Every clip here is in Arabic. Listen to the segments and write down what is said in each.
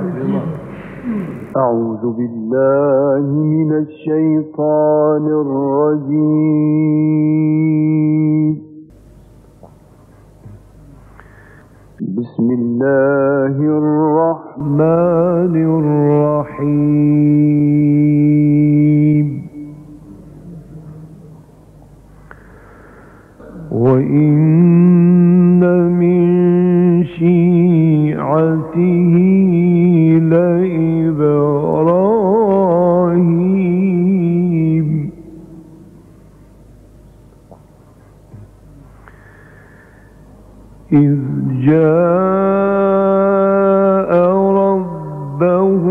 أعوذ بالله من الشيطان الرجيم. بسم الله الرحمن الرحيم. وإن من شيعته لإبراهيم إذ جاء ربه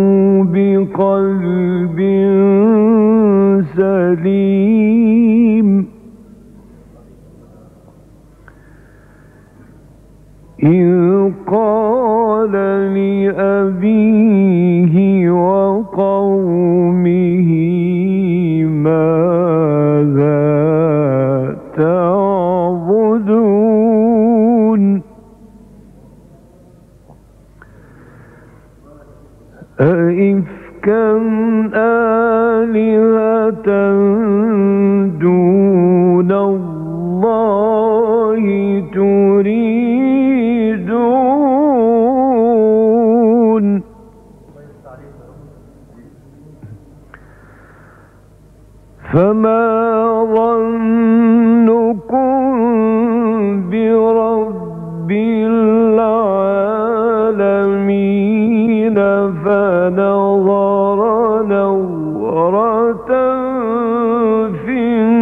بقلب سليم إذ قال لأبيه وقومه ماذا تعبدون أئفكا آلهة دون الله تريدون فما ظنكم برب العالمين فنظر نظرة في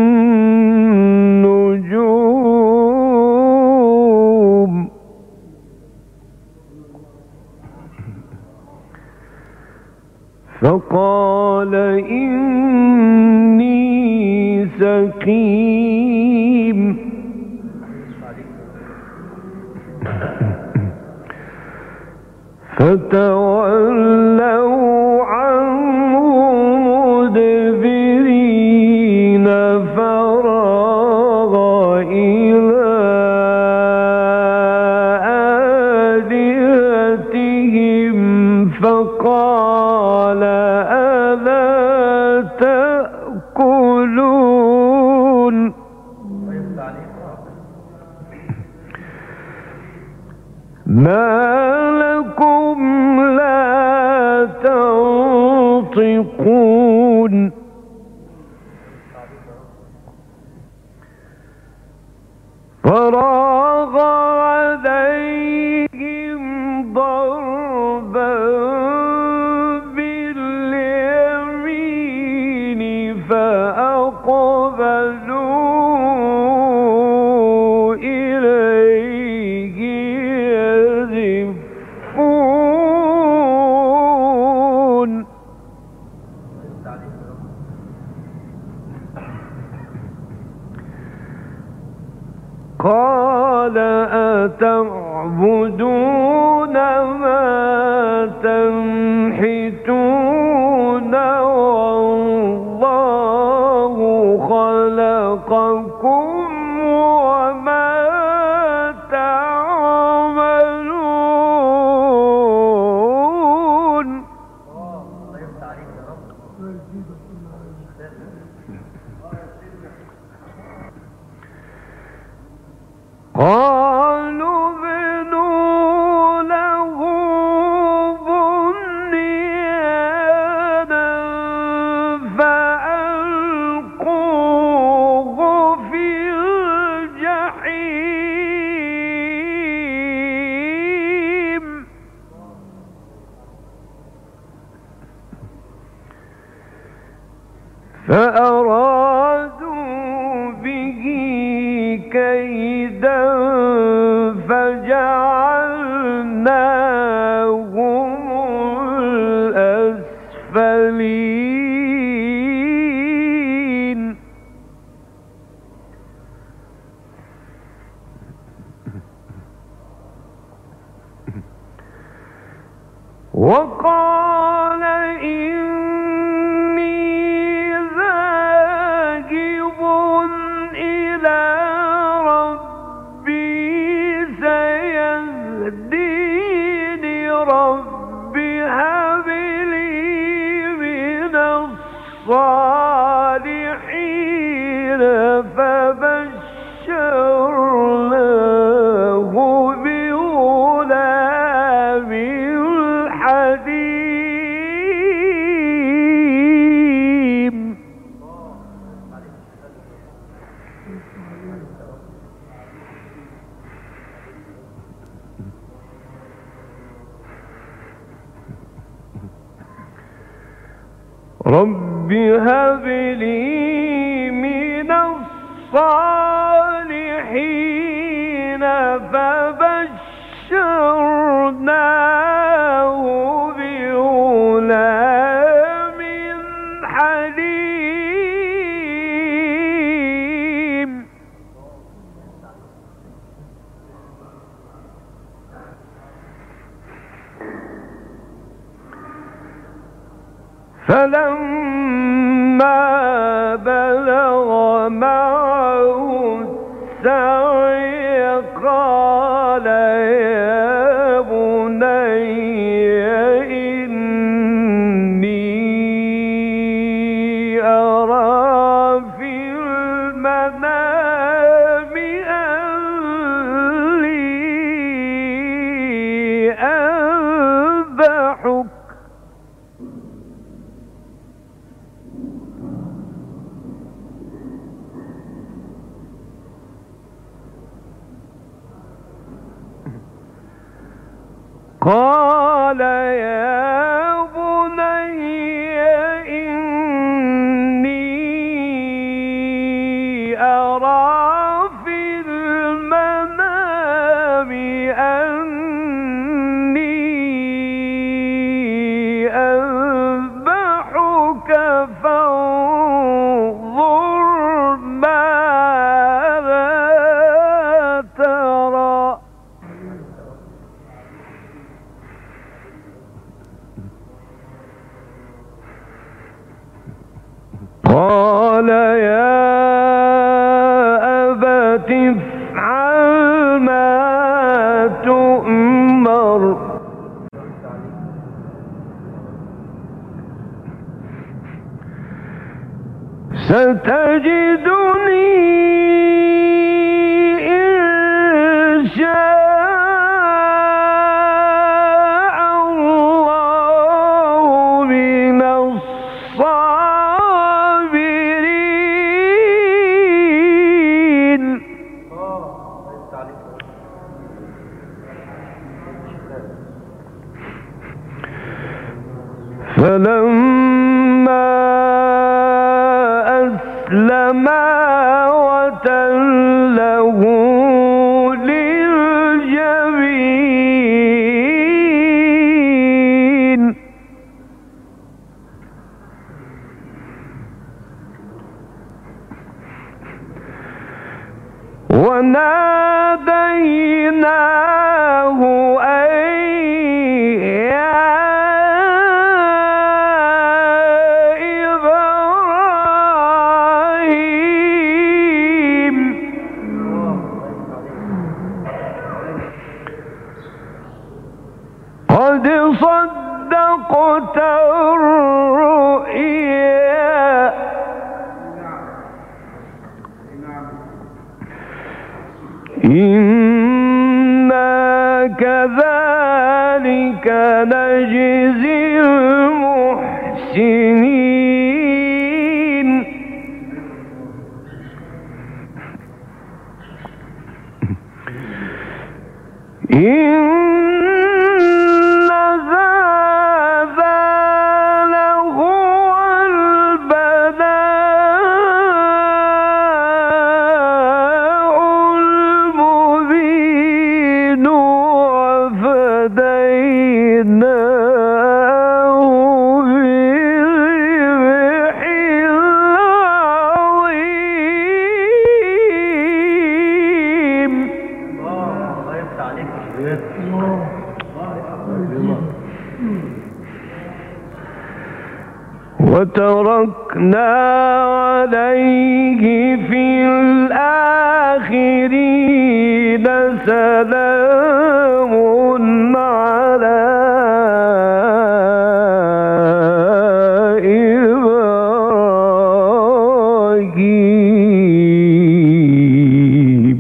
النجوم فقال إني سقيم فتولوا عنه مدبرين فراغ إلى آلهتهم فقال ألا تأكلون ما لكم لا تنطقون فراغ عليهم ضربا باليمين فأقبلوا إليه يزفون قال أتعبدون ما تنحتون والله خلقكم وما تعملون قالوا ابنوا له بنيانا فألقوه في الجحيم فأرادوا به كيدا فجعلناهم الأسفلين وقال إني ذاهب إلى ربي سيهديني ربي رب هب لي من الصالحين فبشرناه بغلام حليم فلما بلغ معه السعي قال يا بني إني أرى في المنام أني أذبحك قال يا بني إني أرى في المنام أني أذبحك فانظر ماذا ترى قال يا أبت افعل ما تؤمر ستجدني إن شاء الله من الصابرين فلما أسلما وتله للجبين وناديناه أن يا إبراهيم قد صدقت الرؤيا إنا كذلك نجزي المحسنين إن هذا لهو البلاء المبين وفديناه بذبح عظيم الله يفتح عليك. وتركنا عليه في الآخرين سلام على إبراهيم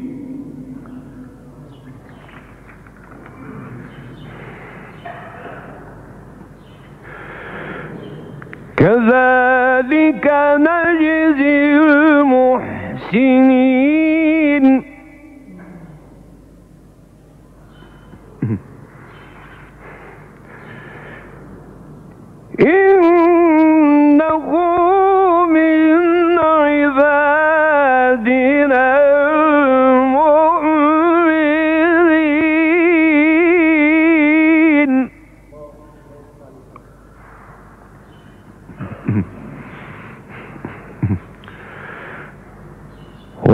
كذلك نجزي المحسنين إنه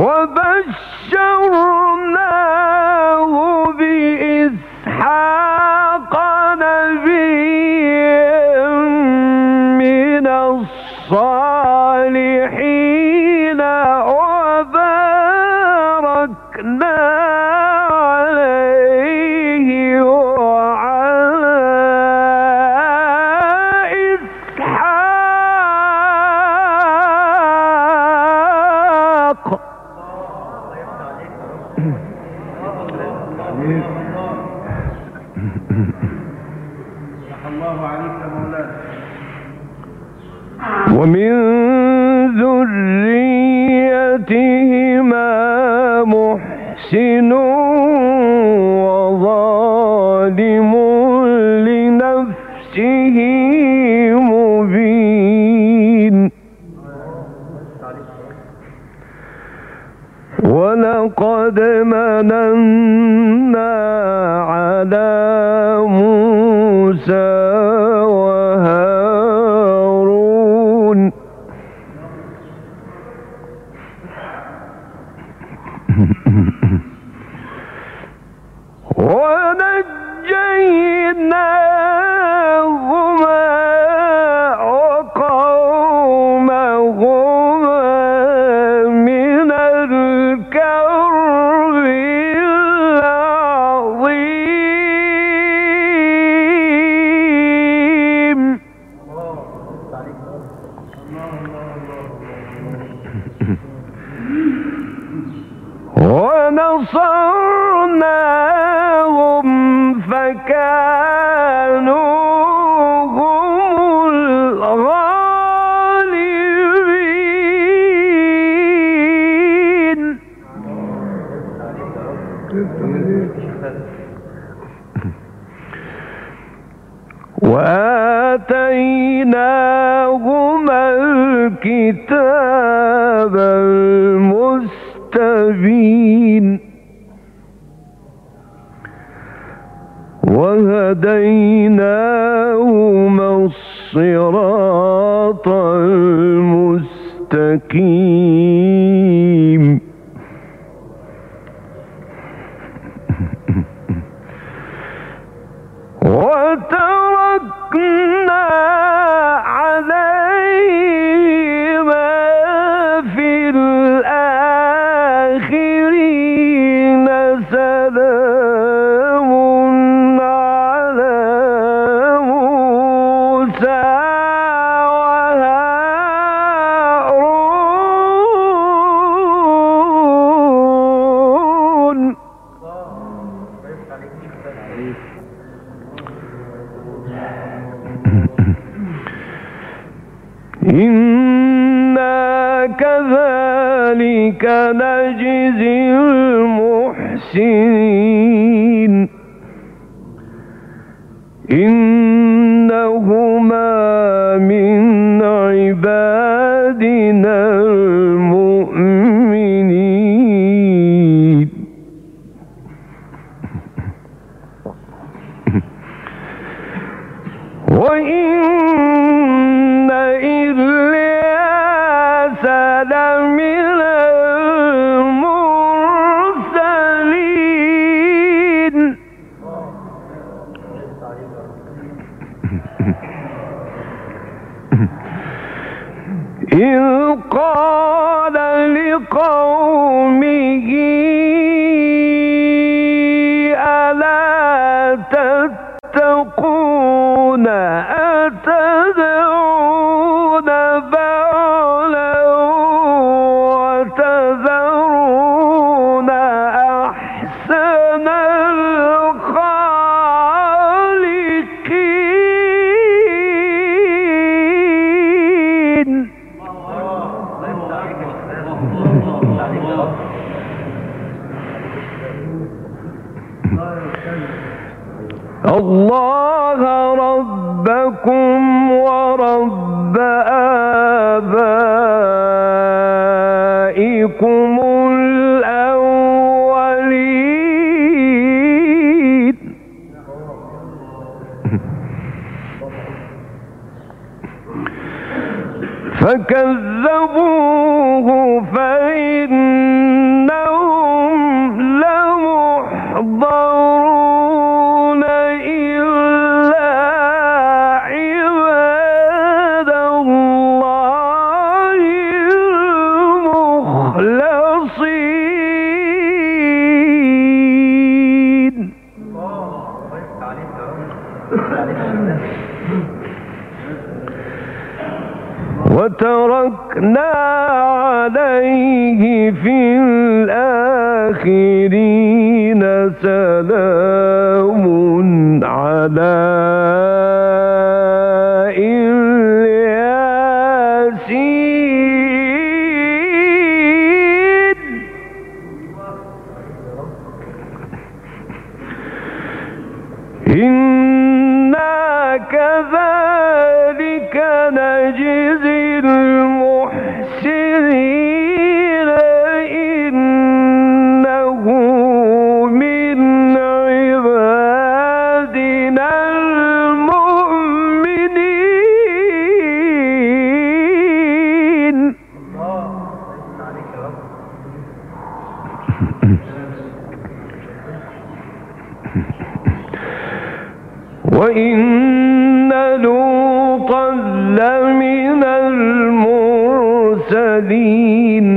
وبشرناه بإسحاق نبيا من الصالحين وباركنا عليه وعلى إسحاق. الله عليك مولانا. ومن ذريتهما محسن وظالم لنفسه مبين. ولقد مننا على موسى وهارون ونجيناهما وقومهما من الكرب العظيم. ونصرناهم فكانوا هم الغالبين. وآتيناهما الكتاب المستبين وهديناهما الصراط المستقيم. وتركنا عليهما في الآخرين سلام على موسى وهارون. إنا كذلك نجزي المحسنين. إنهما من عبادنا المؤمنين. وإن إلياس لمن المرسلين. إذ قال لقومه ألا تتقون أتدعون بعلا وتذرون أحسن الخالقين. الله ربكم ورب آبائكم الأولين. فكذبوه فإن وتركنا عليه في الآخرين سلام على الياسين إنا كذلك نجزي المحسنين إنه من عبادنا المؤمنين. وإن لوطا لمن المرسلين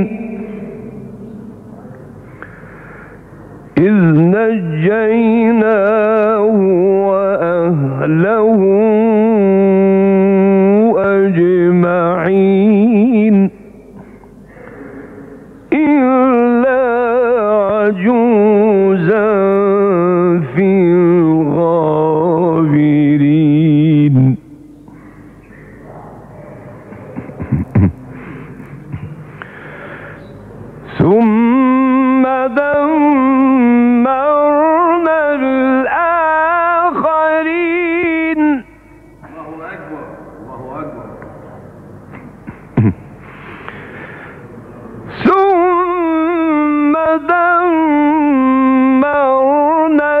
إذ نجيناه وأهله أجمعين إلا عجوزا في الغابرين. ثم دمرنا الآخرين. الله أكبر الله أكبر. ثم دمرنا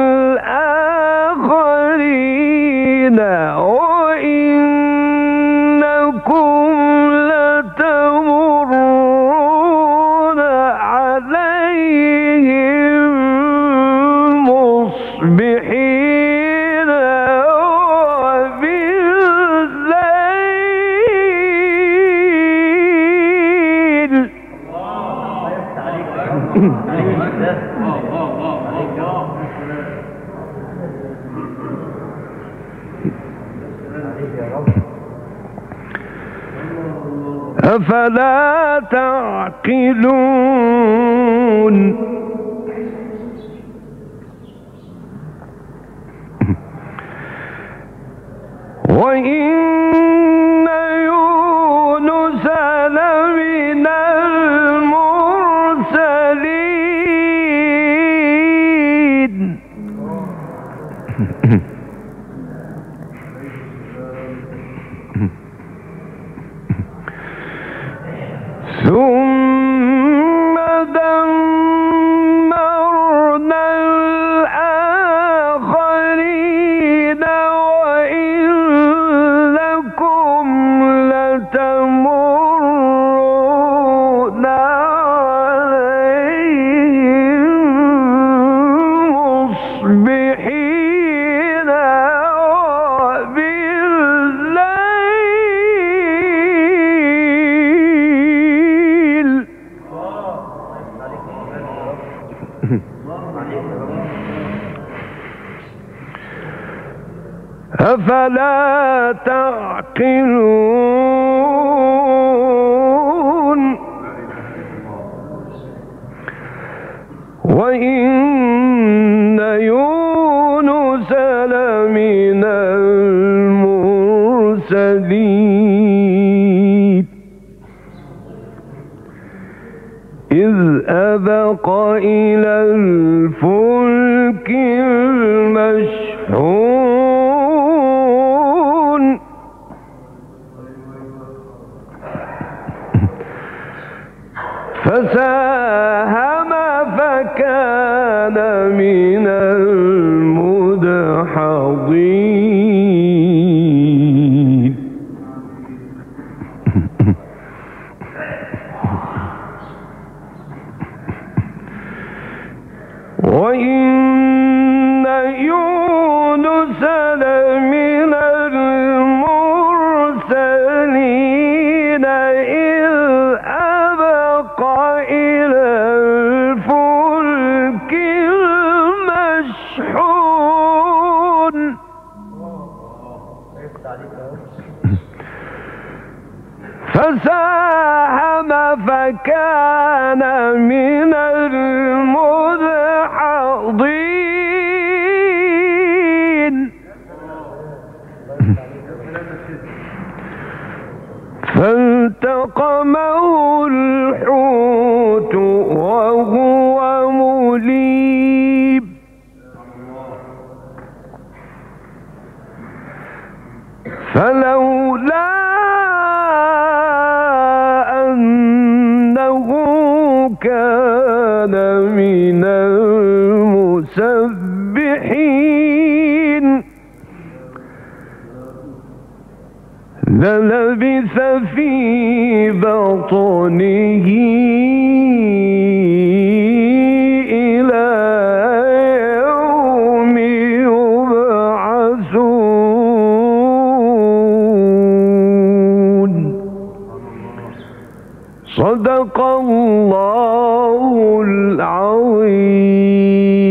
الآخرين وإنكم لتمرون عليهم مصبحين وبالليل. أفلا تعقلون. وإن يونس لمن المرسلين ثم دمرنا الآخرين وإنكم لتمرون عليهم مصبحين وبالليل. أفلا تعقلون. وإن يونس لمن المرسلين إذ أبق إلى الفلك المشحون فساهم فكان من المدحضين. وإن يونس فساهم فكان من المدحضين فالتقمه الحوت وهو مليم فلولا أنه كان من المسبحين للبث في بطنه إلى يوم يبعثون صدق الله العظيم.